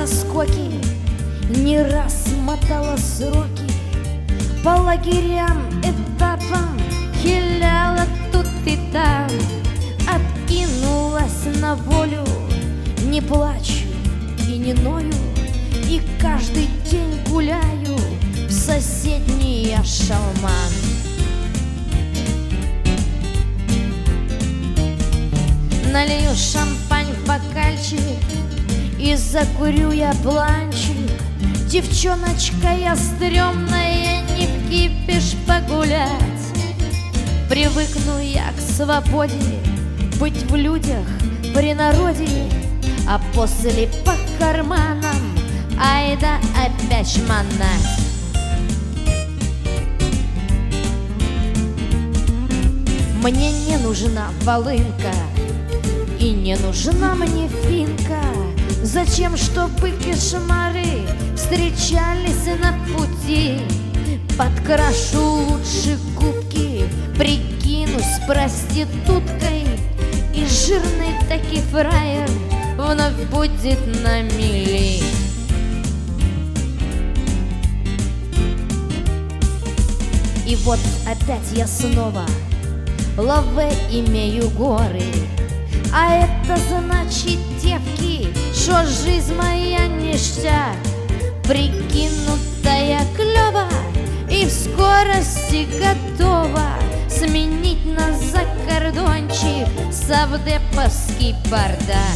заскоки, не раз мотала сроки, по лагерям, этапам хиляла тут и там, откинулась на волю, не плачу и не ною, и каждый день гуляю в соседний Ашалман. Налью шампань в бокальчик и закурю я бланчик. Девчоночка я стрёмная, не кипишь погулять. Привыкну я к свободе, быть в людях при народе, а после по карманам айда опять шмонать. Мне не нужна волынка и не нужна мне финка. Зачем, чтобы кошмары встречались на пути? Подкрашу лучше губки, прикинусь проституткой, и жирный таки фраер вновь будет на мели. И вот опять я снова лаве имею горы. А это значит, девки, что жизнь моя ништяк, прикинутая клёво и в скорости готова сменить на закордончик совдеповский бардак.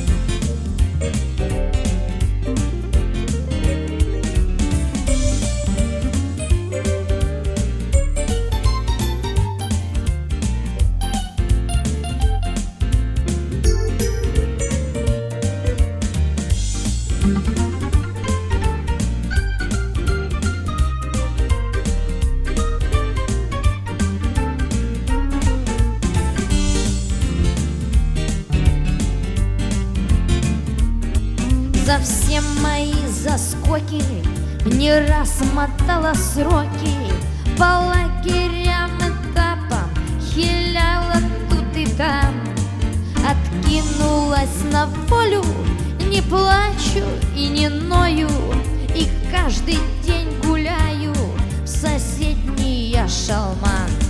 За все мои заскоки не раз мотала сроки, по лагерям, этапам хиляла тут и там, откинулась на волю, не плачу и не ною, и каждый день гуляю в соседний Ашалман.